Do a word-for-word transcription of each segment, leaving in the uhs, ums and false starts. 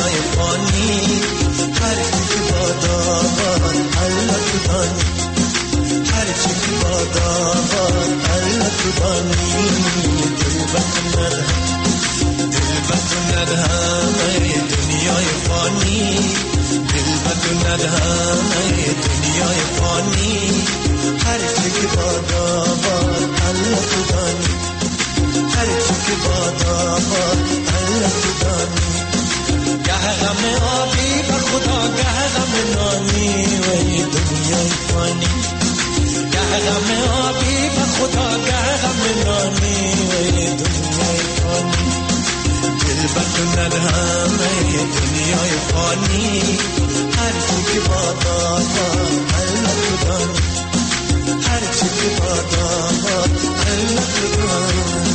دنیای فانی هر چی که باداباد الله تو دانی هر چی که باداباد الله تو دانی دل بتون ندهم دل بتون ندهم ای دنیای فانی دل بتون ندهم ای دنیای فانی هر چی که باداباد الله تو دانی هر چی که باداباد الله تو دانی گه غم آبی و خدا گه غم نانی و ای دنیای فانی گه غم آبی و خدا گه غم نانی و ای دنیای فانی دل بتون ندهم ای دنیای فانی هر چی که باداباد الله تو دانی هر چی که باداباد الله تو دانی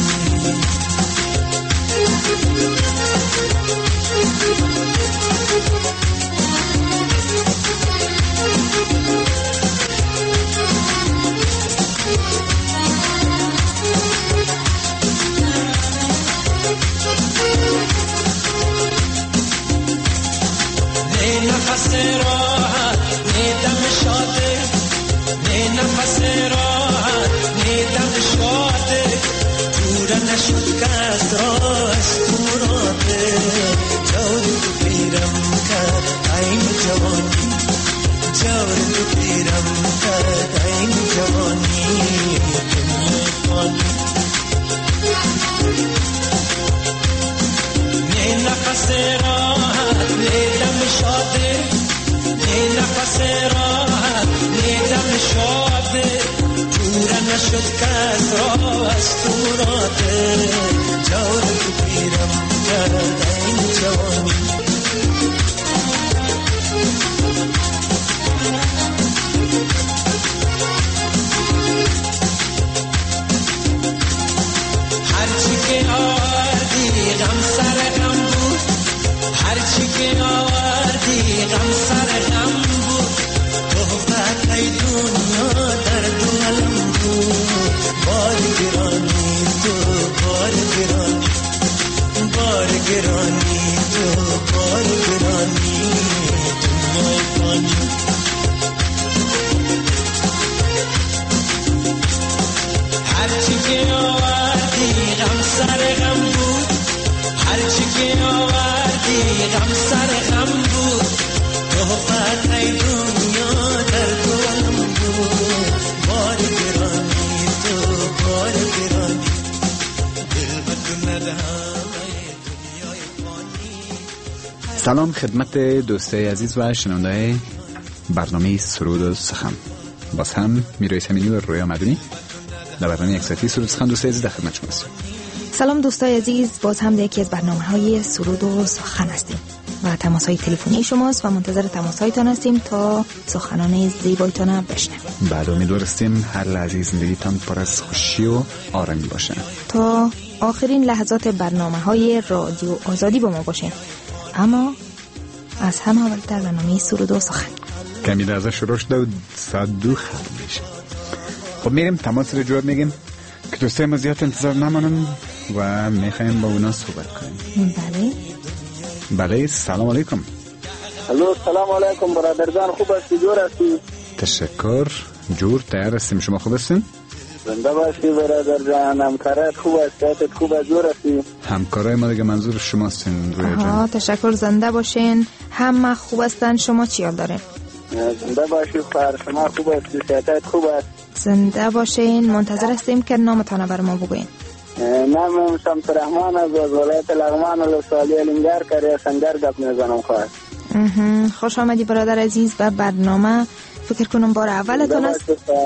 نه نفس راحت نه دم شاده نه نفس راحت نه دم شاده دور نشد که از راست موراده جوری تو پیرم کرد این جوانی جوری تو پیرم کرد این جوانی دنیای فانی نه نفس راحت نه دم شاده نه نفس راحت نه دم شاده دور نشد که از راست موراده جوری تو پیرم کرد این جوانی هرچی که آوردی غم سر غم بود هرچی که آوردی غم سر غم بود تهمت ای دنیا در دو علم بود بار گرانی تو بار گرانی بار گرانی تو بار گرانی دنیای فانی هرچی که آوردی غم سر غم بود هرچی که آوردی غم سر غم بود تهمت ای دنیا در دو علم بود بار گرانی تو بار گرانی دل بتون ندهم ای دنیای فانی. سلام خدمت دوستای عزیز و شنونده‌های برنامه سرود و سخن. باز هم میرای سمینی و رویا مدنی در برنامه یک ساعتی سرود و سخن دوستای عزیز در خدمت شما هستیم. سلام دوستای عزیز، باز هم در یکی از برنامه‌های سرود و سخن هستیم و تماس‌های تلفنی شماست و منتظر تماس‌هایتان هستیم تا سخنان زیبایتان بشنویم. بعد امیدوار هستیم هر لحظه زندگیتان پر از خوشی و آرامی باشه. تا آخرین لحظات برنامه‌های رادیو آزادی با ما باشین. اما از همه اولتر برنامه سرود و سخن کمی لحظه شروع شده و ساعت دو خرد میشه. خب میریم تماس رو جواب میگیم که دوستای ما زیاد انتظار نمانن و میخوایم با اونا صحبت کنیم. بله بله سلام علیکم. الو سلام علیکم برادر جان، خوب هستی؟ جور هستی؟ تشکر، جور تیار هستیم. شما خوب هستین؟ زنده باشی برادر جان، همکارت خوب است؟ صحتت خوب است؟ جور هستی؟ همکارای ما دیگه منظور شما هستین رویا جان. آها تشکر، زنده باشین، همه خوب هستن. شما چی حال دارین؟ زنده باشی خواهر، شما خوب هستی؟ صحتت خوب است؟ زنده باشین، منتظر هستیم که نامتان بر ما بگوین. نام شمس رحمان از ولایت لغمان ولسوالی الینگر کره سنگر گپ میزنم خواهر. خوش آمدی برادر عزیز به برنامه. فکر کنم بار اولتون است.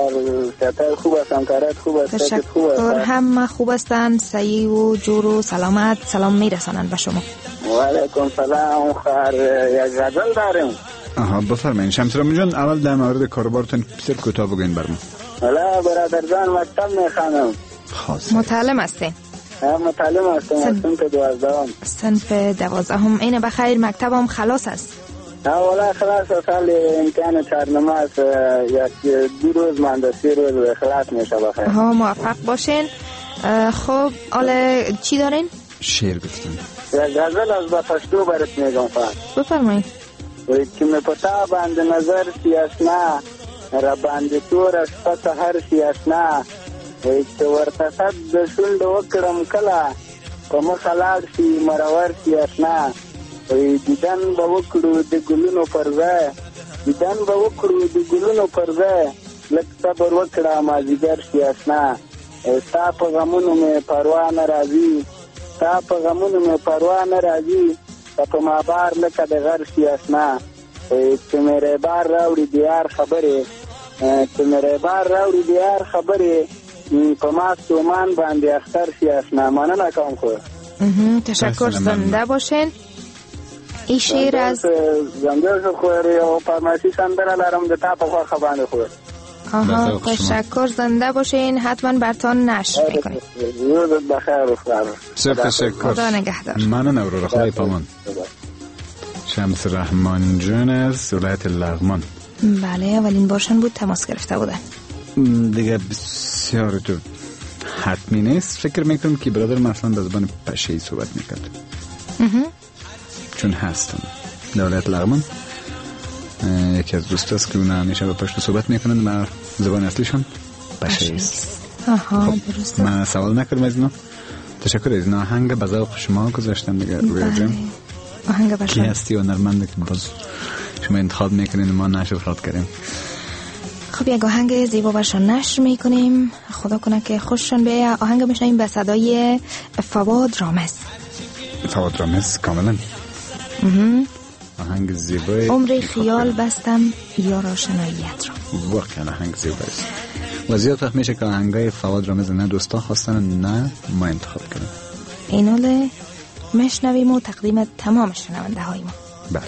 صحتت خوب است؟ همکارت خوب است؟ تشکر، همه خوب هستند، صحیح و جور و سلامت. سلام میرسانند به شما. و علیکم سلام خواهر، یک غزل داریم. آها بفرمایید شمس رحمان جان، اول در مورد کاربارتون بسیار کوتاه بگوین برام. والا برادر جان مکتب میخوانم. خاص متعلم هستین؟ متعلم هستم، صنف دوازدهم. صنف دوازدهم. اینه بخیر، مکتبم خلاص است؟ والا خلاص است، حالی امتحان چهارنامه است، یک دو روز مانده، سه روز خلاص میشه بخیر. ها موفق باشین. خب حالا چی دارین؟ شعر گفتن. یک غزل از به پشتو برات میگم فقط. بفرمایید. وی که می پتا بند نظر سیاسنا را بند تور از پس هر سیاسنا وی که ورتصد دشل وکرم کلا و مخلال سی مرور سیاسنا وی دیدن با وکرو دی گلونو پرزه دیدن با وکرو دی گلونو پرزه لک صبر وکرا مازیگر سیاسنا ستا پا غمونو می پروا نرازی ستا پا غمونو می پروا نرازی تا پا ما بار لکه د غر سیاسنا چې میرے بار راوړي دیار خبرې چې میرے بار راوړي دیار خبرې په ما سومان باندې اختر سیاسنا. مننه کوم. خو تشکر. زنده باشین. این شعر از زنده شو خوری و فرمایشی سندره لرم ده تا پا خواه باندې خور. آها تشکر. زنده باشین. حتما برتان نشر میکنیم. روزت بخیر و خیر. سر تشکر. خدا نگهدار. مننه رو خدای پامان. شمس رحمان جان از ولایت لغمان. بله اولین بارشان بود تماس گرفته بودن. دیگه بسیار تو حتمی نیست. فکر میکنم که برادر مثلا به زبان پشه‌ای صحبت میکرد چون هستم در ولایت لغمان. یکی از دوست است که اونا همیشه به پشت صحبت میکنند. من زبان اصلیشون پشه‌ای است. آها درسته. من سوال نکردم از اینا. تشکر از اینا. آهنگ به ذوق شما گذاشتم دیگه. رویا جان آهنگ برشان کی هستی و نرمنده که باز شما انتخاب میکنین ما نشر خلط کردیم. خب یک آهنگ زیبا برشان نشر میکنیم. خدا کنه که خوششان بیایه. آهنگ میشنیم به صدای فواد رامز. فواد رامز کاملا آهنگ زیبای عمر خیال بستم یار آشناییت را. واقعا آهنگ زیبایی است و زیاد وقت میشه که آهنگای فواد رامز نه دوستا خواستن نه ما انتخاب کردیم. ایناله مشنویم و تقدیم تمام شنونده های ما. بله.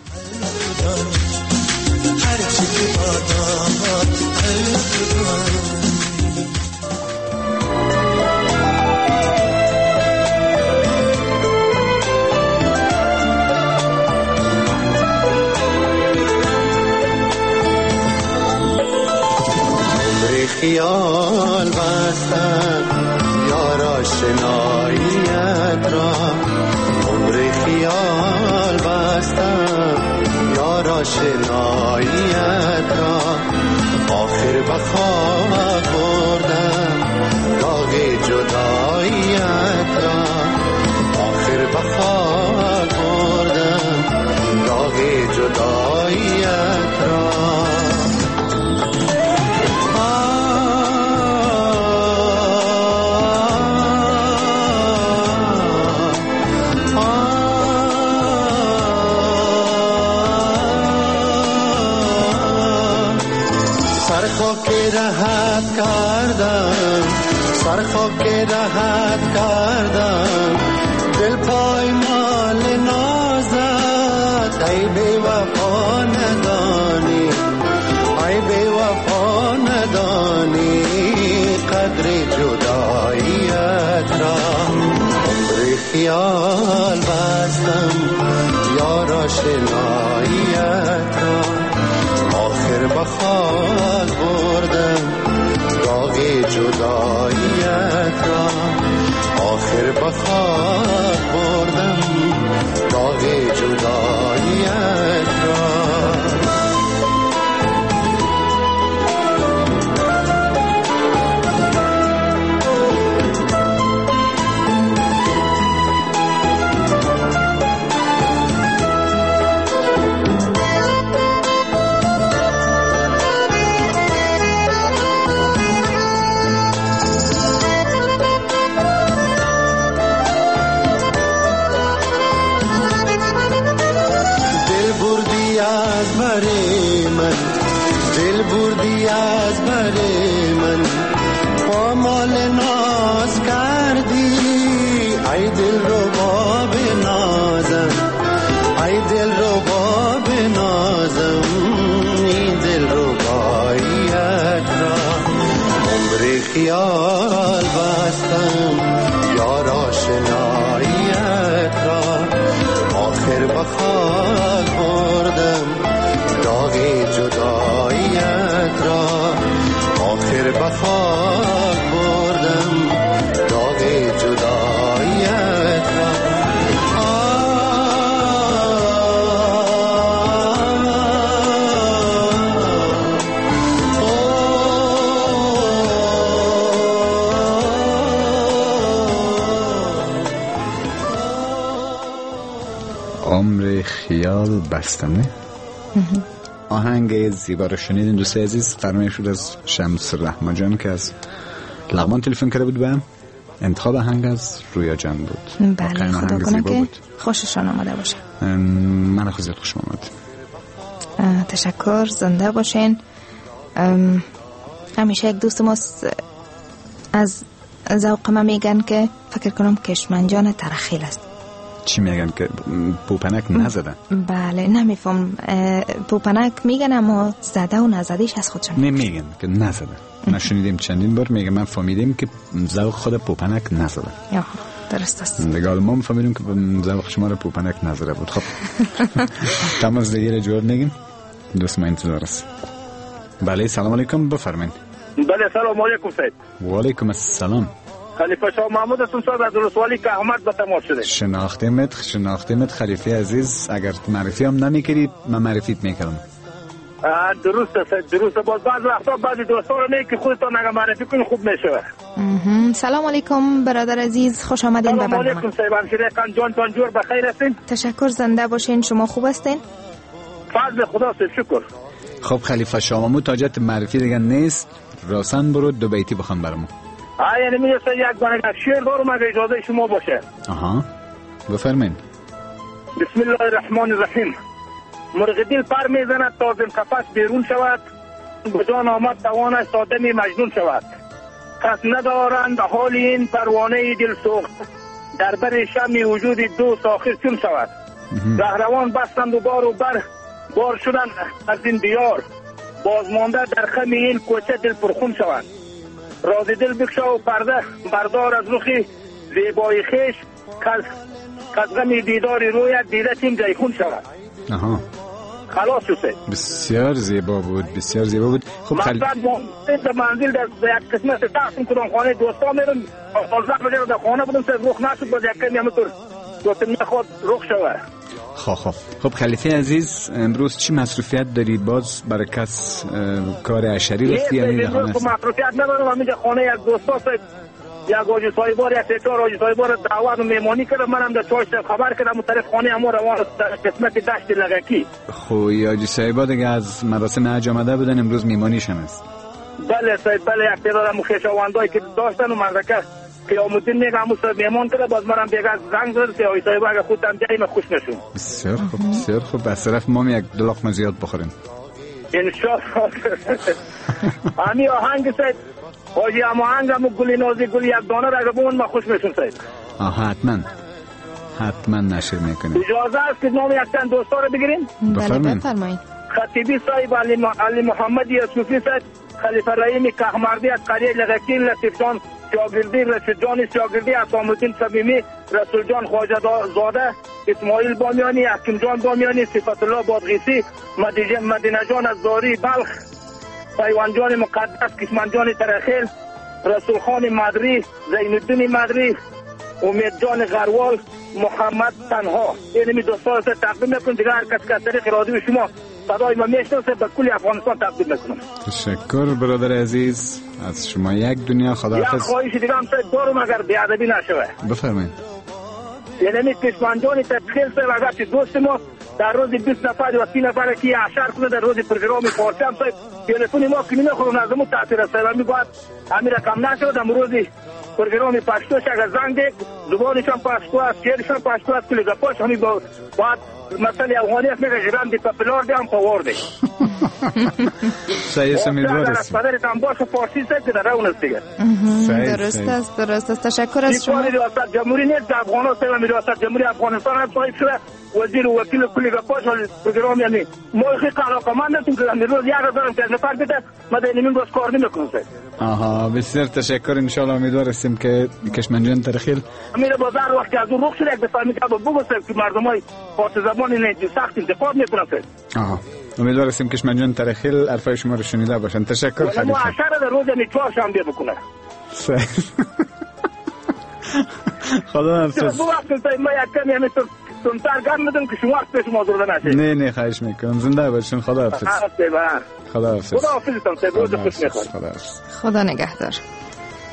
خیال بستم یار آشناییت را. عمر خیال بستم یار آشناییت را. آخر بخواب بردم داغ جداییت را. آخر بخواب بردم داغ جداییت را. راحت کردم سر خاک راحت کردم دل پایمال نازت. ای بی وفا ندانی ای بی وفا ندانی قدر جداییت را. عمر خیال بستم یار آشناییت را. آخر بخواب بردم داغ جداییت را. آخر بخواب بردم داغ جداییت را. دل بردی از بر من پامال ناز کردی. ای دل رو با بنازم ای دل رو با بنازم این دل رو باییت را. عمر خیال بستم یار آشناییت را. آخر بخواب بردم داغ جداییت را. آخر بخواب بردم داغ جداییت را. عمر خیال بستنه. آهنگ زیبا رو شنیدین دوستای عزیز. فرمایش شد از شمس رحمان جان که از لغمان تلفن کرده بود. به انتخاب آهنگ از رویا جان بود. بله، خدا کنه که خوششان آمده باشه. من خود زیاد خوشم آمد. تشکر، زنده باشین. همیشه یک دوست ما از ذوق ما میگن که فکر کنم کشمنجان ترخیل است. چی میگن که پوپنک نزدن؟ بله نمیفهم. پوپنک میگن اما زده و نزدیش از خودشون نمیگن که نزدن. نشنیدیم چندین بار میگم من فهمیدیم که ذوق خود پوپنک نزدن. یا درست است. دیگه ما فهمیدیم که ذوق شما رو پوپنک نزده بود. خب تماس دیگه جواب نگیم. دوست ما انتظار است. بله سلام علیکم، بفرمایید. بله سلام علیکم سید. و علیکم السلام. خلیفه شاه محمود هستم صاحب از رسوالی که احمد به تماس شده. شناختیمت شناختیمت خلیفه عزیز. اگر معرفی هم نمیکردی من معرفیت میکردم. درست است درست. باز بعض وقتا بعضی دوستا رو میگه که خودتون اگر معرفی کنین خوب میشه. سلام علیکم برادر عزیز، خوش آمدین به برنامه. سلام علیکم صاحب انشیرکان جان تان جور بخیر هستین؟ تشکر، زنده باشین. شما خوب هستین؟ فضل خدا صاحب شکر. خب خلیفه شاه محمود تاجت معرفی دیگه نیست، راسن برو دو بیتی بخوان برامون. آ یعنی میرسه یک بار شعر دارم اگه اجازه شما باشه. آها بفرمایید. بسم الله الرحمن الرحیم. مرغ دل پر میزند تا زن قفس بیرون شود، به جان آمد توانش تا دمی مجنون شود. کس ندارند حال این پروانه دل سوخت، در بر شمع وجود دو ساخر چون شود. رهروان بستند و بار و بر بار شدن از این دیار، بازمانده در خم این کوچه دل پرخون شود. راز دل بکشا و پرده بردار از رخی زیبای خیش، کز غم دیدار رویت دیده تیم جیخون شود. آها خلاص شده. بسیار زیبا بود، بسیار زیبا بود. خب خل... من در منزل در یک قسمت تقسیم کردم خانه دوستا میرم پانزده بجه در خانه بودم سر رخ نشد باز یک کمی همونطور دوتم نخواد رخ شود. خب خب خب خلیفه عزیز امروز چی مصروفیت دارید؟ باز برای کس کار عشری رفتی یا نه؟ امروز مصروفیت ندارم. همینجا خانه یک دوستا یک آجی صاحبار یک سه چهار آجی صاحبار دعوت و میمانی کردم. منم در چاش خبر کردم و طرف خانه همو روان در قسمت دشت لگکی. خب آجی صاحبا دیگه از مراسم حج آمده بودن، امروز میمانیشان است. بله صاحب بله، یک تعداد خویشاوندایی که داشتن و مردکه قیام الدین میگم او میمان کرده. باز منم دیگه زنگ زد که آقای صاحب اگه خودم بیایم خوش نشون. بسیار خوب بسیار خوب. از طرف ما یک دو لقمه زیاد بخوریم ان شاء الله. امی آهنگ صاحب آجی اما آهنگم گلی نازی گلی یک دانه را اگه بمون ما خوش میشون صاحب. آها حتما حتما نشر میکنیم. اجازه است که نام یک تن دوستا رو بگیریم؟ بله بفرمایید. خطیبی صاحب علی, علی محمد یوسفی صاحب، خلیفه رحیم کهمردی از قریه لغکی، لطیف جان شاگردی، رشید جان شاگردی، حسام الدین صمیمی، رسول جان خواجه زاده، اسماعیل بامیانی، حکیم جان بامیانی، صفت الله بادغیسی، مدینه جان از داری بلخ، پیوان جان مقدس، کشمن جان ترخیل، رسول خان مدری، زین الدین مدری، امید جان غروال، محمد تنها. اینمی دوستان سے تقدیم میکنم. دیگه هر کس که از طریق رادیو شما صدای ما میشناسه به کل افغانستان تقدیم میکنم. تشکر برادر عزیز از شما. یک دنیا خداحافظ. یک خواهش دیگه هم سید دارم اگر بیادبی نشوه. بفرمایید. یعنی کشمنجان تدخیل سه وقت دوست ما در روز بیست نفر و سی نفر که عشر کنه در روز پروگرام فارسی هم سید تلفن ما که نمیخورم از مو تاثیر است. همین باید همین رقم نشود. در روز پروگرام پشتوش اگر زنگ دید زبانشان پشتو است، شعرشان پشتو است، کلی گپاش همین باید مثلا افغانی است میگه جرام دی پپلار دی هم پاورده. صحیح امیدوار است. از پدر تنباش فارسی است که در اون است دیگه. درست است درست است. تشکر از شما. ریاست جمهوری نیست در افغانستان و ریاست جمهوری افغانستان هم صاحب شده وزیر و وکیل کلی گپاش پروگرام یعنی ما خیلی علاقمند هستیم که در روز یک هزار تا نفر بده ما در این روز کار نمیکنیم. آها بسیار تشکر. ان شاء الله امیدوار هستیم که کشمنجان ترخیل امیر بازار وقتی از اون رخ شده یک بفهمید که بگو که مردمای فارسی زبان نه سخت انتقاد میکنن. آها امیدوار هستیم کشمنجان ترخیل حرفای شما رو شنیده باشن. تشکر خلیفه. ما عشر در روز میچوار شنبه بکنه. خدا حافظ. بو وقت ما یک کمی همینطور تونتر گرم بدم که شما وقت شما زورده نشید. نه نه خواهش میکنم. زنده باشین. خدا حافظ. خدا حافظ. خدا حافظتان. روز خوش میخواد. خدا حافظ. خدا نگهدار.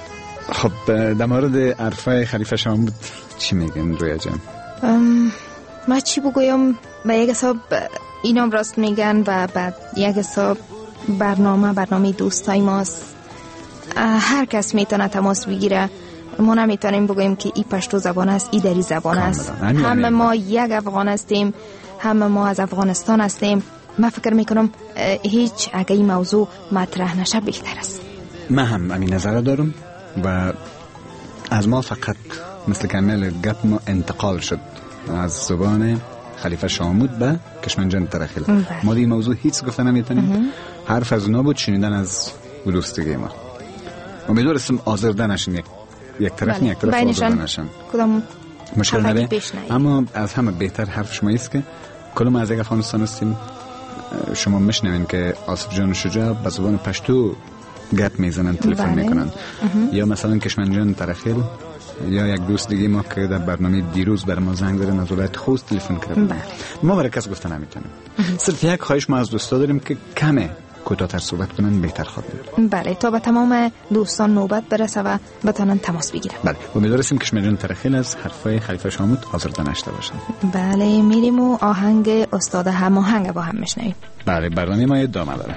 خب در مورد حرفای خلیفه شما بود چی میگن رویا جان؟ من چی بگویم؟ به یک حساب اینام راست میگن و بعد یک حساب برنامه برنامه دوستای ماست، هر کس میتونه تماس بگیره. ما نمیتونیم بگویم که این پشتو زبان است، این دری زبان است. همه ما یک افغان هستیم، همه ما از افغانستان هستیم. من فکر میکنم هیچ اگه این موضوع مطرح نشه بهتر است. من هم همین نظر دارم و از ما فقط مثل کامل گپ ما انتقال شد از زبان خلیفه شامود به کشمنجان ترخیل. ما دی موضوع هیچ گفته نمیتونیم. حرف از اونا بود، شنیدن از دوستگی ما. امیدوار هستم آزرده نشن، یک یک طرف یک طرف آزرده نشن. کدام مشکل نداره، اما از همه بهتر حرف شما است که کلم از یک افغانستان هستیم. شما میشنوین که آصف جان شجاع به زبان پشتو گپ میزنن، تلفن میکنن، یا مثلا کشمنجان ترخیل یا یک دوست دیگه ما که در برنامه دیروز بر ما زنگ زدن از ولایت خوست تلفن کردن. ما برای کس گفته نمیتونیم. صرف یک خواهش ما از دوستا داریم که کمه کوتاه‌تر صحبت کنن، بهتر خواهد. بله، تا به تمام دوستان نوبت برسه و بتونن تماس بگیرن. بله، امیدواریم که کشمنجان ترخیل از حرفای خلیفه شامود حاضر نشده باشن. بله، میریم و آهنگ استاد هماهنگ با هم میشنویم. بله، برنامه ما ادامه داره.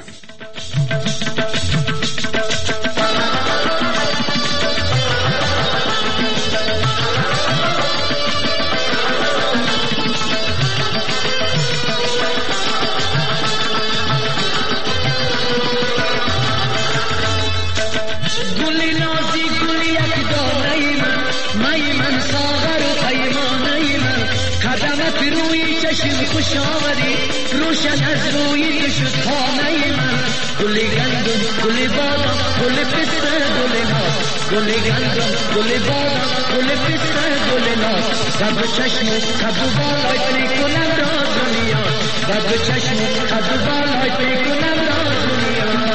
خوش آمدی روشن از روی کشت خانه من، گل گندم گل بادام گل پسته گل ناز، گل گندم گل بادام گل پسته گل ناز، بد و چشم قد و بالای پی کنم راز دنیا، بد و چشم قد و بالای پی کنم راز دنیا.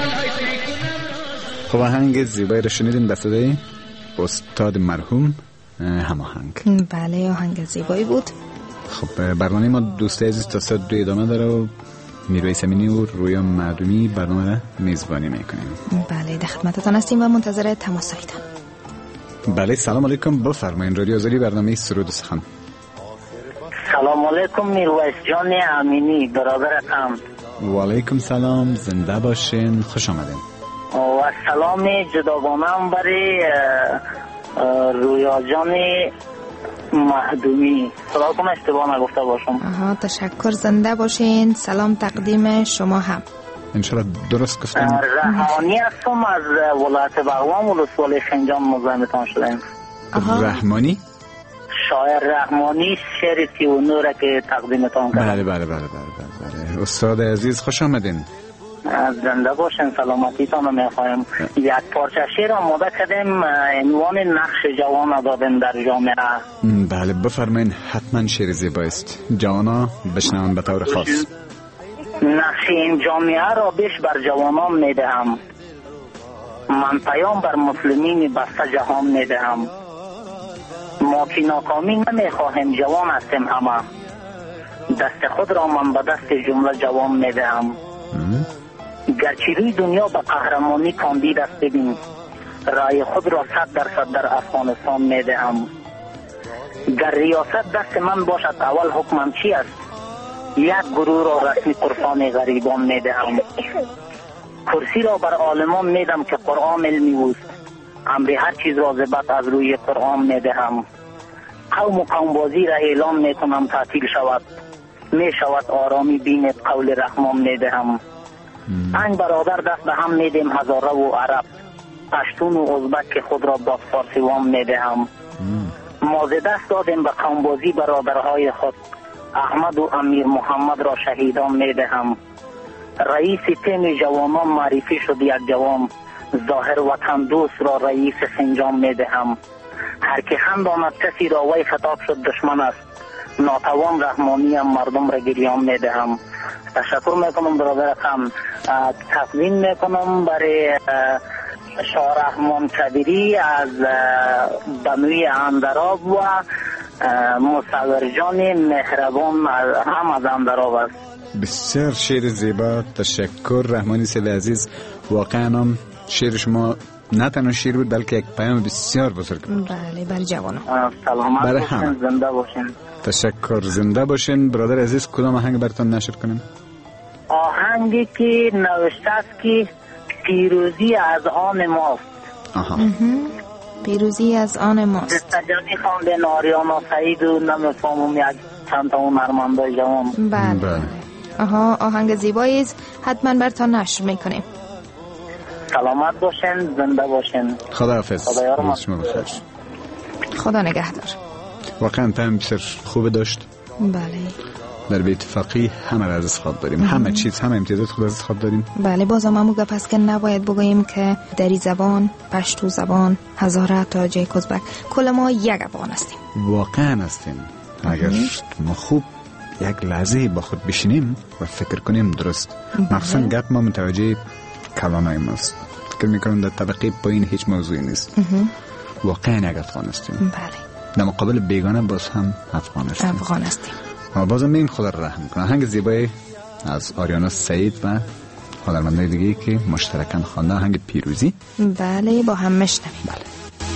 خب آهنگ زیبایی رو شنیدیم به صدای استاد مرحوم هماهنگ. بله آهنگ زیبایی بود. خب برنامه ما دوستای عزیز تا ساعت دو ادامه داره و میرویس امینی و رویا معدومی برنامه را میزبانی میکنیم. بله در خدمتتان هستیم و منتظر تماسایتان. بله سلام علیکم، بفرمایید. رادیو آزادی برنامه سرود و سخن. سلام علیکم میرویس جان امینی برادرتم. و علیکم سلام، زنده باشین، خوش آمدین. و سلام جداگانم برای رویا جان معدومی. سلام کنم اشتباه نگفته باشم. آها تشکر، زنده باشین. سلام تقدیم شما هم. انشالله درست گفتم. رحمانی هستم از ولایت بغلان ولسوالی خنجان مزاحمتان شدیم. رحمانی؟ شاعر رحمانی شعر سی و نوره که تقدیمتان کردم. بله بله بله بله بله. استاد عزیز خوش آمدین. زنده باشین، سلامتیتان رو میخوایم. یک پارچه شعر آماده کردیم، عنوان نقش جوان دادیم در جامعه. بله بفرمایین، حتما شعر زیبا است، جوانا بشنون به طور خاص. نقش این جامعه را بیش بر جوانان میدهم، من پیام بر مسلمین بسته جهان میدهم. ما که ناکامی نمیخواهیم، جوان هستیم همه، دست خود را من به دست جمله جوان میدهم. گرچه روی دنیا به قهرمانی کاندید است، ببین رای خود را صد درصد در افغانستان میدهم. گر ریاست دست من باشد اول حکمم چی است، یک گروه را رسمی قرصان غریبان میدهم. کرسی را بر عالمان میدم که قرآن علمی اوست، امر هر چیز را ضبط از روی قرآن میدهم. قوم و قوم بازی را اعلام میکنم تعطیل شود، میشود آرامی بین قول رحمان میدهم. انگ برادر دست به هم میدیم هزاره و عرب، پشتون و ازبک که خود را با فارسیوان میدهم. ما ز دست دادیم به قوم بازی برادرهای خود، احمد و امیر محمد را شهیدان میدهم. رئیس تیم جوانان معرفی شد یک جوان، ظاهر وطن دوست را رئیس خنجان میدهم. هر که خنداند کسی را وی خطاب شد دشمن است، ناتوان رحمانی هم مردم را گریان میدهم. تشکر میکنم برادرم. تقدیم میکنم برای شاه رحمان کبیری از بنوی اندراب و مصور جان مهربان هم از اندراب است. بسیار شعر زیبا، تشکر رحمانی سیل عزیز. واقعا هم شعر شما نه تنها شعر بود بلکه یک پیام بسیار بزرگ بود. بله بله جوانم. سلامت باشین، زنده باشین. تشکر، زنده باشین. برادر عزیز کدام آهنگ براتون نشر کنیم؟ آهنگی که نوشته است که پیروزی از آن ماست. آها. پیروزی از آن ماست. استجانی خوانده ناریانا سعید و نمیفهمم یک چند تا اون نرمنده جوان. بله. بله. آها آهنگ زیبایی است، حتما براتون نشر میکنیم. سلامت باشین، زنده باشین. خداحافظ. روز شما بخیر. خدا نگهدار. واقعا پیام بسیار خوب داشت. بله. در بیت فقیه همه را از خواب داریم، همه چیز، همه امتیازات خود از خواب داریم. بله بازم همون گپ است که نباید بگوییم که دری زبان، پشتو زبان، هزاره، تاجیک، ازبک کل ما یک زبان هستیم. واقعا هستیم. اگر ما خوب یک لحظه با خود بشینیم و فکر کنیم درست، مخصوصا گپ ما متوجه کلامای ماست. فکر میکنم در طبقه پایین هیچ موضوعی نیست. واقعا یک افغان هستیم. بله. در مقابل بیگانه باز هم افغان هستیم. افغان هستیم. ما بازم میگیم خدا را رحم کنه. آهنگ زیبایی از آریانا سعید و هنرمندای دیگه که مشترکاً خوانده، آهنگ پیروزی. بله با هم میشنویم. بله.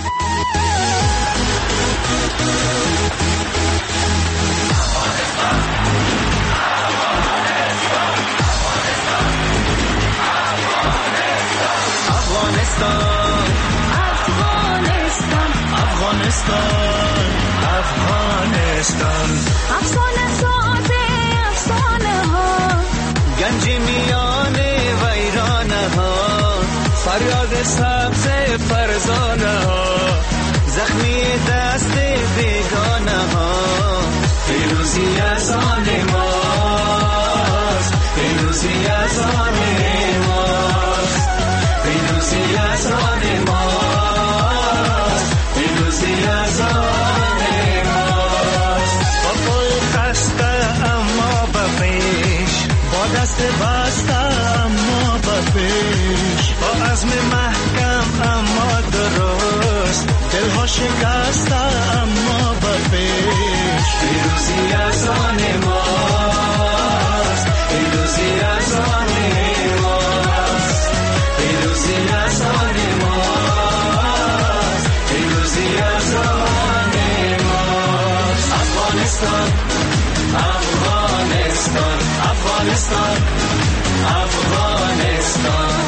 افغانستان افغانستان افسانه ساز افسانه ها، گنج میان ویرانه ها، فریاد سبز فرزانه ها، زخمی دست بیگانه ها. پیروزی از آن ماست، پیروزی از آن ماست، پیروزی از آن ماست، پیروزی از آن ماست. با پای خسته اما به پیش، با دست بسته اما به پیش، با عزم محکم اما درست، دلها شکسته افغانستان افغانستان افغانستان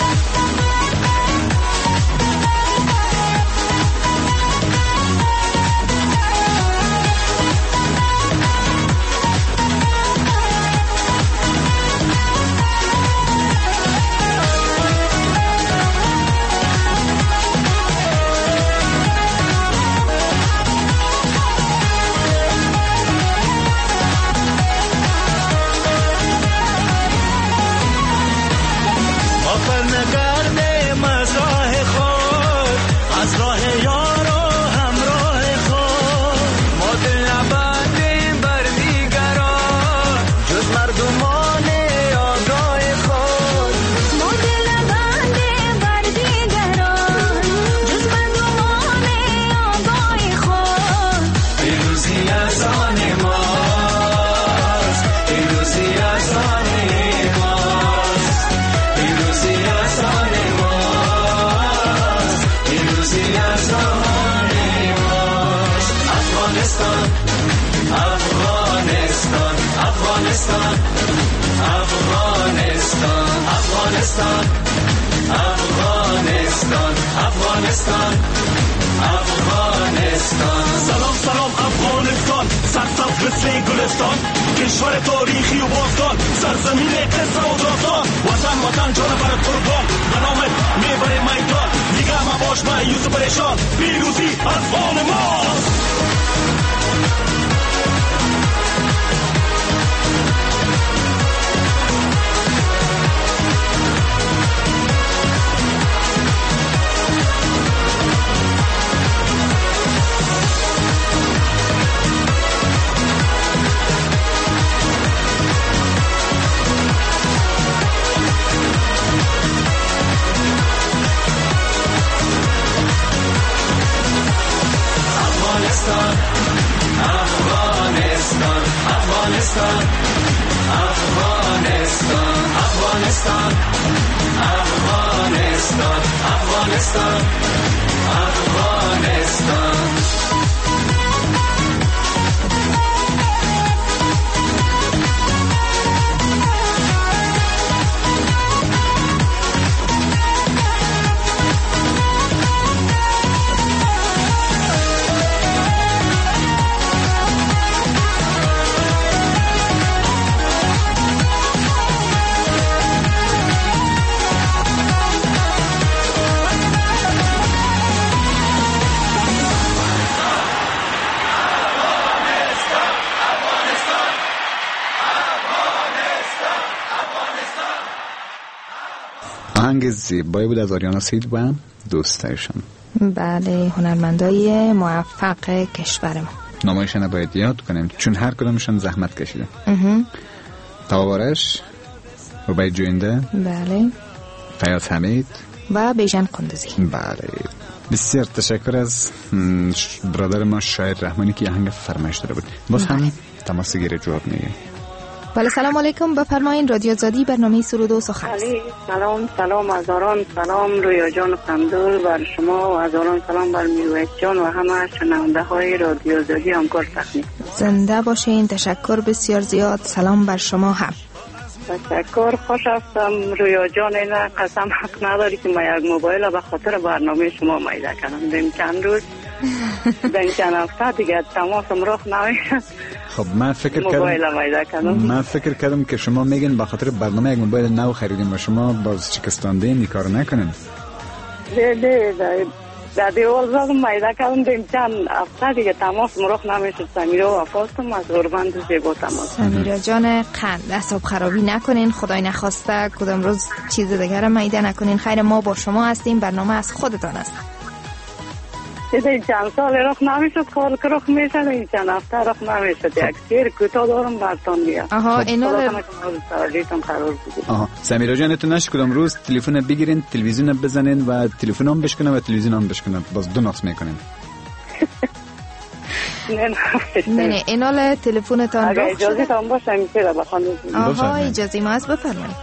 Afghanistan, Afghanistan, Afghanistan, Afghanistan, Afghanistan. سلام سلام افغانستان، سرسبز مثل گلستان، کشور تاریخی و باستان، سرزمین قصه و داستان. وطن وطن جان بر قربان، به نامت میبره میدان. دیگه مباش مایوس و پریشان، پیروزی از آن ماست. Afghanistan, Afghanistan, Afghanistan, Afghanistan, Afghanistan, Afghanistan, Afghanistan. آهنگ زیبایی بود از آریانا سید و دوستایشان. بله، هنرمندای موفق کشور ما. نامایشان باید یاد کنیم چون هر کدامشان زحمت کشیده. تابارش، عبید جوینده، بله، فیاض حمید و بیژن قندوزی. بله، بسیار تشکر از برادر ما شاعر رحمانی که آهنگ فرمایش داده بود. باز هم تماس گیره جواب میگه. بله، سلام علیکم، بفرمایید. رادیو آزادی، برنامه سرود و سخن. سلام سلام هزاران سلام رویا جان قندول بر شما و هزاران سلام بر میرویس جان و همه شنونده های رادیو آزادی همکار تکنیک. زنده باشین. تشکر بسیار زیاد. سلام بر شما هم. تشکر. خوش هستم رویا جان. اینا قسم حق نداری که ما یک موبایل به خاطر برنامه شما میده کردم. دیم چند روز دیم چند هفته دیگه تماسم رخ نمیشد. خب من فکر کردم من فکر کردم که شما میگین به خاطر برنامه یک موبایل نو خریدیم و شما باز شکستانده این کار نکنین. ده ده ده در دیوال زدم میده کردم دیم چند هفته دیگه تماس مرخ نمیشد. سمیرا وفاستم از غربند زیبا تماس. سمیرا جان قند، اعصاب خرابی نکنین، خدای نخواسته کدام روز چیز دیگر میده نکنین. خیر، ما با شما هستیم، برنامه از خودتان است. این چند سال رخ نمیشد، کار که رخ میشد، این چند هفته رخ نمیشد. یک سیر کوتاه دارم برتان بیا. آها، اینا آها سمیرا جان، تو نش کدام روز تلفن بگیرین، تلویزیون بزنین و تلفن هم بشکنن و تلویزیون هم بشکنن، باز دو نقص میکنین. نه نه اینا تلفنتان اگه اجازه تان باشه میشه بخوام. آها اجازه ما است، بفرمایید.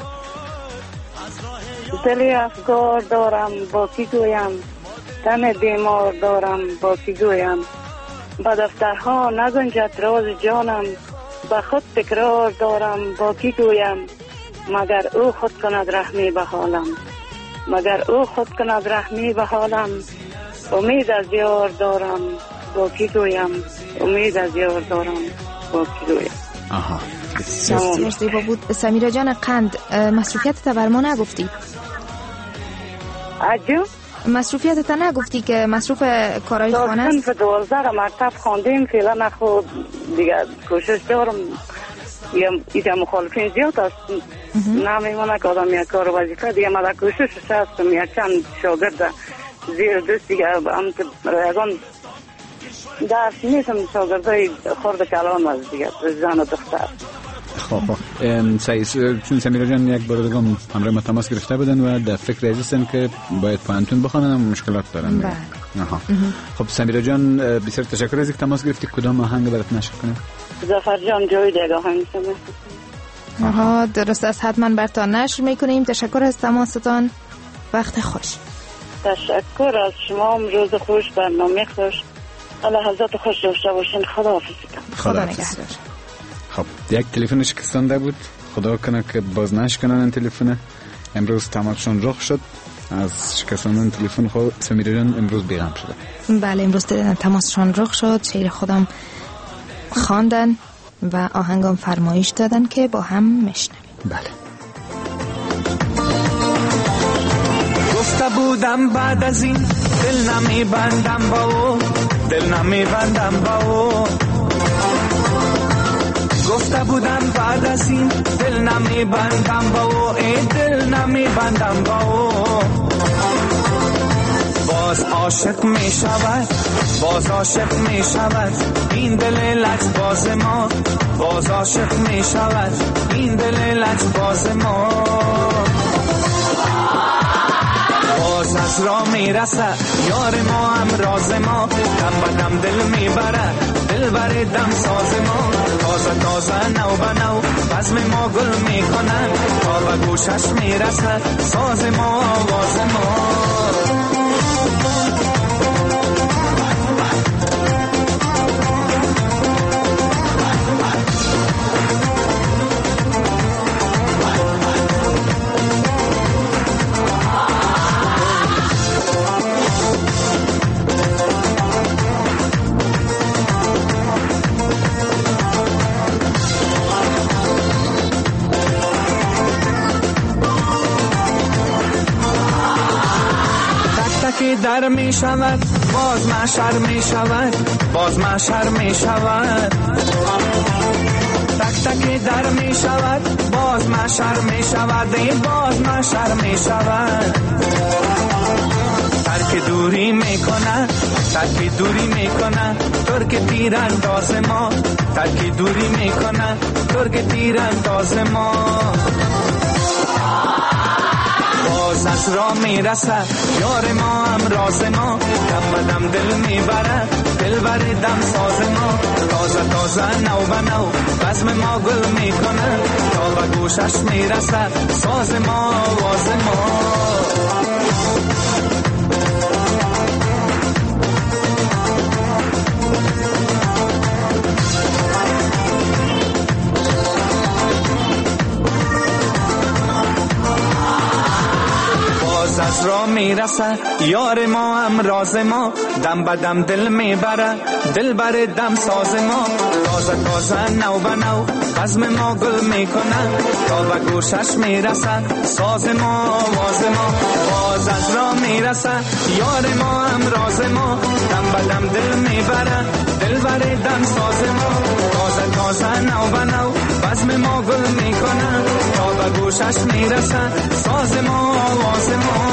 دلی افگار دارم با کی گویم، تن بیمار دارم با کی گویم، به دفترها نگنجد راز جانم، به خود تکرار دارم با کی گویم، مگر او خود کند رحمی به حالم، مگر او خود کند رحمی به حالم. امید از یار دارم با کی گویم، امید از یار دارم با کی گویم. آها بسیار زیبا بود. سمیرا جان قند، مصروفیت تا بر ما نگفتی؟ اجو مصروفیت تا نگفتی که مصروف کارهای خانه است؟ صنف دوازده مرتب خواندیم، فعلا نخود دیگه کوشش دارم. ایده مخالفین زیاد است، نمیمونه که آدم یک کار وظیفه دیگه. من در کوشش هستم یک چند شاگرد زیر دست دیگه هم که رایگان درس نیستم، شاگردای خورد کلام از دیگه زن و دختر. خب خب سعیس، چون سمیرا جان یک بار دیگه همراه ما تماس گرفته بودن و در فکر هستن که باید پانتون بخونن و مشکلات دارن. بله. آها. خب سمیرا جان بسیار تشکر از اینکه تماس گرفتی. کدام آهنگ برات نشر کنیم؟ ظفر جان جوی دیگه آهنگ سمه. آها درست است، حتما براتون نشر میکنیم. تشکر از تماستان، وقت خوش. تشکر از شما، روز خوش، برنامه خوش. الله حضرت خوش داشته باشین. خداحافظ. خدا نگهدار. خب یک تلفن شکستنده بود، خدا کنه که باز نشکنن این تلفن. امروز تماسشون رخ شد. از شکستن تلفن خود سمیرا جان امروز بیغم شده. بله امروز تماسشون رخ شد. شعر خودم خواندن و آهنگام فرمایش دادن که با هم میشنویم. بله. گفته بودم بعد از این دل نمی بندم با او، دل نمی بندم با او. گفته بودم بعد از این دل نمی بندم با او، ای دل نمی بندم با او. باز عاشق می شود، باز عاشق می شود این دل لج باز ما، باز عاشق می شود این دل لج باز ما. باز از راه می رسه یار ما هم راز ما، دم به دم دل می بره دل بره دم ساز ما. تازه تازه نو به نو بزم ما گل می کنن، کار و گوشش می رسه ساز ما آواز ما. که در می شود باز محشر می شود، باز محشر می شود. تک تک در می شود باز محشر می شود، این باز محشر می شود. ترک دوری می کنه، ترک دوری می کنه ترک تیر انداز ما، ترک دوری می کنه ترک تیر انداز ما. باز از راه می رسه یار ما هم راز ما، دم به دم دل می بره دل بره دم ساز ما. تازه تازه نو به نو بزم ما گل می کنه، تا به گوشش می رسه ساز ما آواز ما. از راه می رسه یار ما هم راز ما، دم به دم دل می بره دل بره دم ساز ما. تازه تازه نو به نو بزم ما گل می کنه، تا به گوشش می رسه ساز ما آواز ما. باز از راه می رسه یار ما هم راز ما، دم به دم دل می بره دل بره دم ساز ما. تازه تازه نو به نو بزم ما گل می کنه، تا به گوشش می رسه ساز ما آواز ما.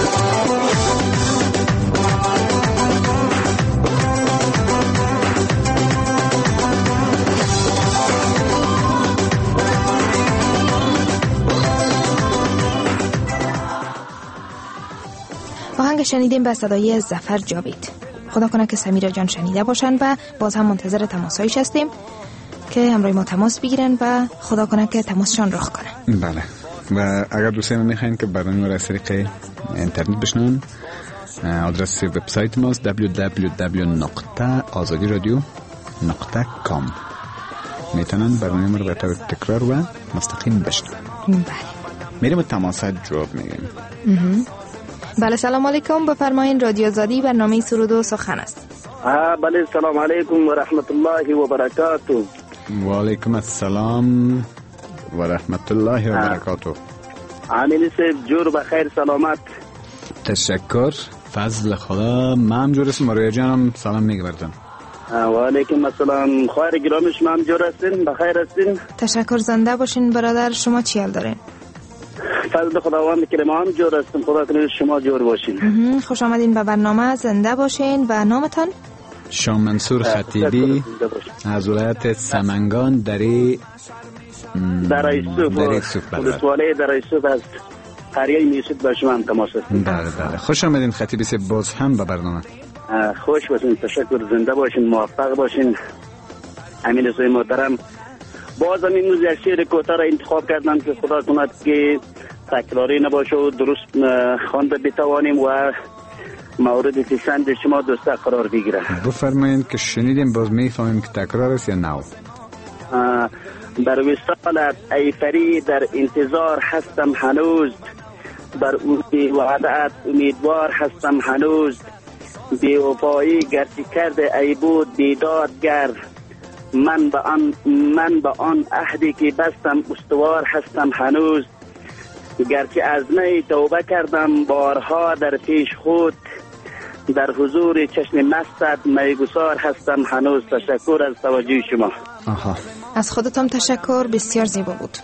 آهنگ شنیدیم به صدای ظفر جاوید. خدا کنه که سمیرا جان شنیده باشن و باز هم منتظر تماسایش هستیم که همراه ما تماس بگیرن و خدا کنه که تماسشان رخ کنه. بله. و اگر دوستان میخواین که برنامه را از طریق اینترنت بشنون، آدرس وبسایت ماست دبلیو دبلیو دبلیو نقطه آزادی رادیو نقطه کام. میتونن برنامه ما رو به طور تکرار و مستقیم بشنون. بله. میریم و تماسات جواب میگیم. بله سلام علیکم، بفرمایین. رادیو آزادی برنامه سرود و سخن است. بله سلام علیکم و رحمت الله و برکاته. و علیکم السلام و رحمت الله و برکاته. عامل صاحب جور بخیر سلامت. تشکر، فضل خدا. من هم جور هستم، رویا جانم سلام میگردم. و علیکم السلام. خواهر گرامی شما هم جور هستین؟ بخیر هستین؟ تشکر، زنده باشین برادر. شما چی حال دارین؟ فضل خداوند که ما هم جور هستیم، خدا کنه شما جور باشین. خوش آمدین به برنامه. زنده باشین. و نامتان؟ شاه منصور خطیبی از ولایت سمنگان دری در ایسوف ولسواله در ایسوف از قریه میشد به شما هم تماس هستیم. بله بله، خوش آمدین خطیبی سی باز هم به برنامه. خوش باشین، تشکر، زنده باشین، موفق باشین. امین صاحب محترم، باز هم امروز یک شعر کوتاه را انتخاب کردم که خدا کند که تکراری نباشه و درست خوانده بتوانیم و مورد پسند شما دوستا قرار بگیره. بفرمایید که شنیدیم، باز میفهمیم که تکرار است یا نه. بر وصالت ای فری در انتظار هستم هنوز، بر اون وعدت امیدوار هستم هنوز، بی‌وفایی گرچه کرده ای بود بیدادگر، من به آن من به آن عهدی که بستم استوار هستم هنوز، گرچه از می توبه کردم بارها در پیش خود، در حضور چشم مستت میگسار هستم هنوز. تشکر از توجه شما. آها. از خودتان تشکر، بسیار زیبا بود.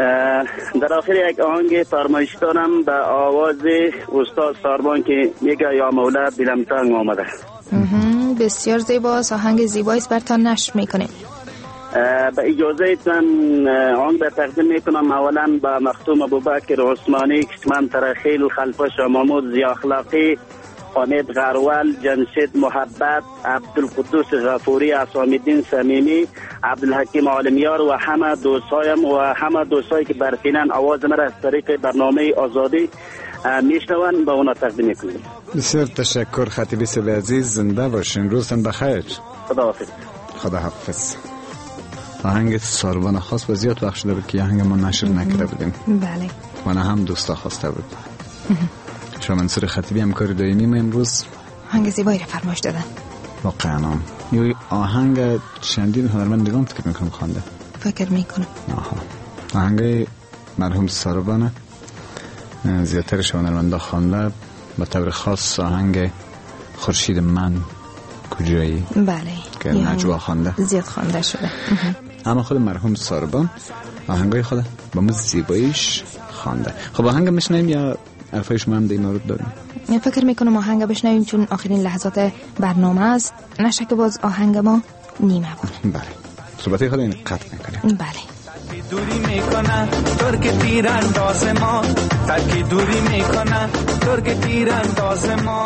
در آخر یک آهنگ فرمایش دارم به آواز استاد ساربان که میگه یا مولا دلم تنگ آمده. بسیار زیبا، آهنگ زیبایی است، براتون نشر میکنیم. به اجازه تان آهنگ به تقدیم میکنم اولا به مختوم ابوبکر عثمانی، کشمن ترخیل، خلفه شاه محمود، ضیا اخلاقی، حامد غرول، جمشید محبت، عبدالقدوس غفوری، عصام الدین صمیمی، عبدالحکیم عالمیار و همه دوستایم و همه دوستایی که برفینن آواز مرا از طریق برنامه آزادی میشنون به اونا تقدیم میکنیم. بسیار تشکر خطیبی سب عزیز، زنده باشین، روزتان بخیر. خدا حافظ. خدا حافظ. آهنگ ساربان خاص و زیاد وقت شده بود که آهنگ ما نشر نکرده بودیم. بله. و نه هم دوستا خواسته بود. شاه منصور خطیبی همکار دائمی ما امروز آهنگ زیبایی را فرمایش دادن. واقعا یه آهنگ چندین هنرمندگان فکر میکنم خوانده. فکر میکنم. آها. آهنگ مرحوم ساربان زیادترش هنرمندا خوانده، به طور خاص آهنگ خورشید من کجایی. بله. که نجوا خوانده. زیاد خوانده شده. اما خود مرحوم ساربان آهنگای خود با ما زیباییش خوانده. خب آهنگ میشنیم یا حرفای شما هم در این مورد داریم؟ فکر میکنم آهنگ بشنویم چون آخرین لحظات برنامه است. نشه که باز آهنگ ما نیمه بود. بله. صحبتی خود این قطع میکنیم. بله. دوری میکنه ترک تیر انداز ما، ترکی دوری میکنه ترک تیر انداز ما.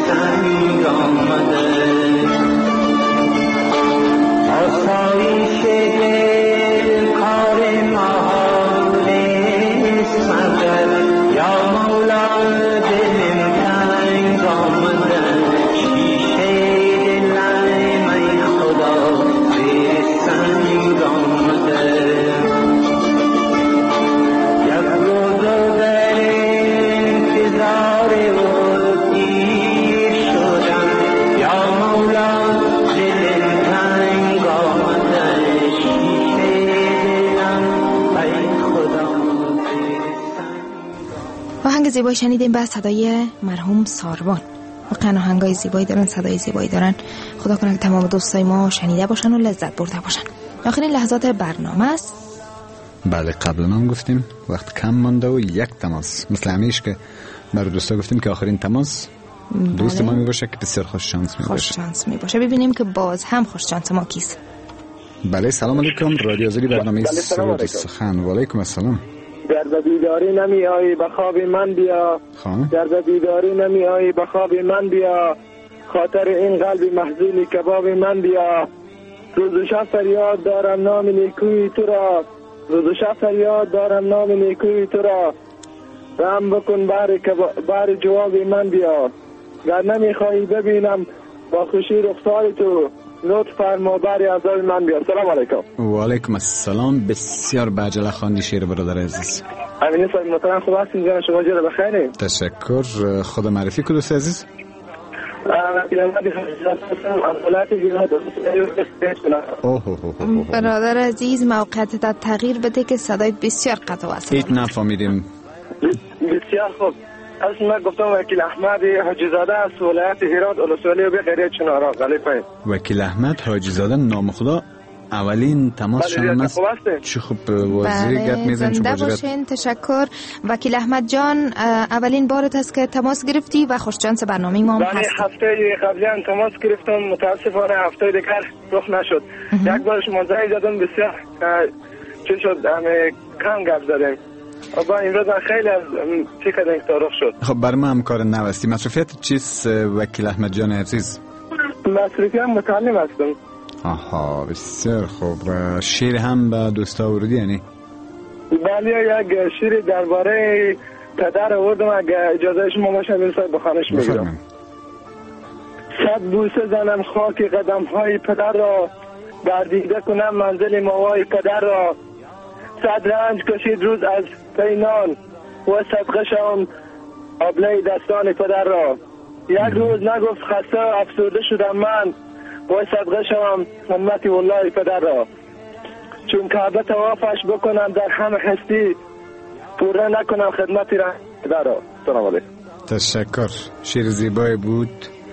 سنگ آمده آسایش دل کار ما نیست مگر یا مولا دلم تنگ آمده شیشه دلم ای خدا به سنگ آمده یک روز در انتظار او دیر شدم یا مولا دلم تنگ آمده شیشه دلم ای خدا آهنگ زیبایی شنیدیم با صدای مرحوم ساروان. واقعا آهنگای زیبایی دارن، صدای زیبایی دارن. خدا کنه که تمام دوستای ما شنیده باشن و لذت برده باشن. آخرین لحظات برنامه است. بله قبلا هم گفتیم وقت کم مانده و یک تماس، مثل همیشه که برای دوستا گفتیم که آخرین تماس دوست ما می باشه که بسیار خوش شانس می خوش باشه. شانس می باشه. ببینیم که باز هم خوش شانس ما کیست. بله سلام علیکم. رادیو آزادی برنامه بله، سلام سرود علیکم. سخن. و علیکم السلام. در به بیداری نمی آیی به خواب من بیا خانم در به بیداری نمی آیی به خواب من بیا خاطر این قلب محزونی کباب من بیا روز و شب فریاد دارم نام نیکوی تو را روز و شب فریاد دارم نام نیکوی تو را رحم بکن بر کبا- بر جواب من بیا گر نمی خواهی ببینم با خوشی رخسار تو لطف فرما بر عذاب من بیا. سلام علیکم. و علیکم السلام. بسیار به عجله خواندی شعر برادر عزیز. امین صاحب محترم خوب هستین؟ جان شما جا بخیر. تشکر. خدا معرفی کن دوست عزیز. اوه اوه اوه اوه. برادر عزیز موقعیت تغییر بده که صدای بسیار قطع و وصل. هیچ نفهمیدیم. بسیار خوب. از من گفتم وکیل احمد حاجی زاده از ولایت هرات اولسوالی و به غیره چنارا. بله پای وکیل احمد حاجی زاده نام خدا. اولین تماس شما است. چه خوب واضح گپ میزنید. چه زنده باشین. تشکر وکیل احمد جان. اولین بارت است که تماس گرفتی و خوش شانس برنامه ما هم بله هستی. هفته قبلی هم تماس گرفتم، متاسفانه هفته دیگر رخ نشد. یک بارش منزعج زدم بسیار چه شد همه کم گپ زدیم. با امروز خیلی از چی کردن که رخ شد. خب بر ما هم کار نوستی. مصرفیت چیست وکیل احمد جان عزیز؟ مصرفی هم متعلم هستم. آها بسیار خوب. شعر هم به دوستا وردی یعنی؟ بله یک شعر درباره پدر آوردم، اگه اجازه شما باشه این صاحب بخوانش میگیرم. صد بوسه زنم خاک قدم های پدر را بردیده کنم منزل ماوای پدر را صد رنج کشید روز از پینان و صدقه شم آبله دستان پدر را یک روز نگفت خسته افسرده شدم من و صدقه شم همتی والله پدر را چون کعبه توافش بکنم در همه هستی پوره نکنم خدمتی را پدر را. سلام علیکم. تشکر. شعر زیبای بود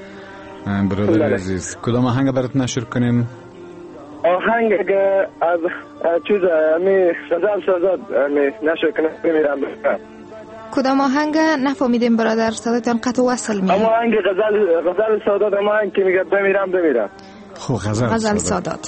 برادر عزیز. کدام آهنگ برات نشر کنیم؟ آهنگ اگه از چیز امی غزل سازاد امی نشر کنم بمیرم. کدام آهنگ نفهمیدیم برادر صدایتان قطع و وصل میاد. اما آهنگ غزل غزل سادات، اما آهنگ که میگه بمیرم بمیرم. خب غزل غزل سادات.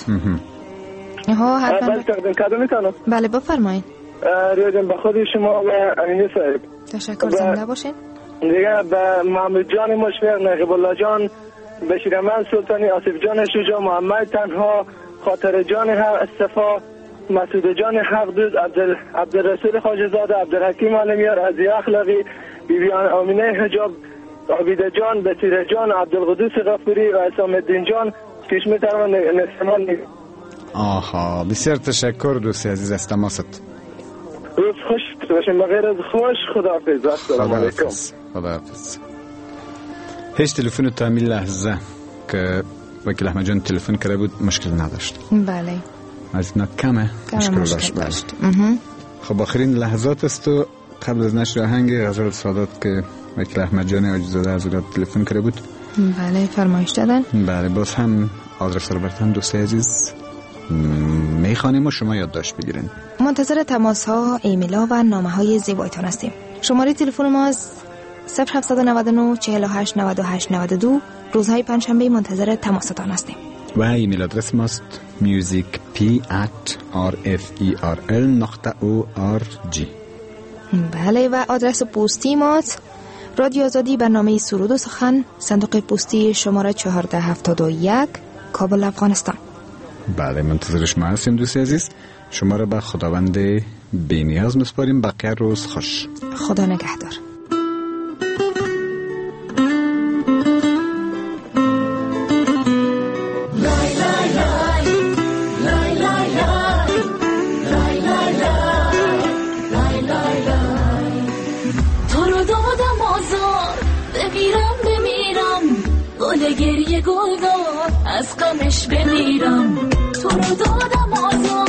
ها حتما. بله تقدیم کردم میتونم. بله بفرمایید. ریادم به خود شما و امینی صاحب. تشکر. زنده باشین. دیگه به محمد جان مشفق، نقیب الله جان، بشیر احمد سلطانی، آصف جان شجاع، محمد تنها، خاطر جان استفا، مسعود جان حق دوست، عبد عبدالرسول خواجه زاده، عبدالحکیم عالمیار، عزیز اخلاقی، بیبیان آمینه حجاب، عبیده جان، بصیر جان، عبدالقدوس غفوری و اسام الدین جان، کشمی ترمان نسمان. آها بسیار تشکر دوست عزیز از تماست. روز خوش باشین. بغیر از خوش. خداحافظ. السلام علیکم. خداحافظ. هیچ تلفن تا همین لحظه که وکیل احمد جان تلفن کرده بود مشکل نداشت. بله از اینا کمه مشکل مشکل داشت, داشت. خب آخرین لحظات است و قبل از نشر آهنگ غزل سادات که وکیل احمد جان عاجزاده از اونجا تلفن کرده بود. بله فرمایش دادن. بله باز هم آدرس رو براتون دوست عزیز میخوانیم و شما یادداشت بگیرین. منتظر تماس ها، ایمیل ها و نامه های زیبایتان هستیم. شماره تلفن ما صفر هفت نه نه چهل و هشت نود و هشت نود و دو. روزهای پنجشنبه منتظر تماستان هستیم. و ایمیل آدرس ماست musicp at rferl نقطه org. بله و آدرس پستی ماست رادیو آزادی، برنامه سرود و سخن، صندوق پستی شماره چهارده هفتاد و یک، کابل، افغانستان. بله، منتظر شما هستیم دوستی عزیز. شما را به خداوند بی‌نیاز میسپاریم. بقیه روز خوش. خدا نگهدار. گریه گلدار از غمش بمیرم، تو رو دادم آزار